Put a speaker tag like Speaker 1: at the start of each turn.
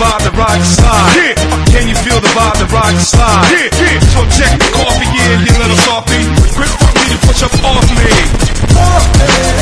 Speaker 1: vibe that rides the slide? Yeah. Can you feel the vibe that rides the slide? Yeah, yeah. So check the coffee, yeah, you little softy. Quit fucking me to push up off me.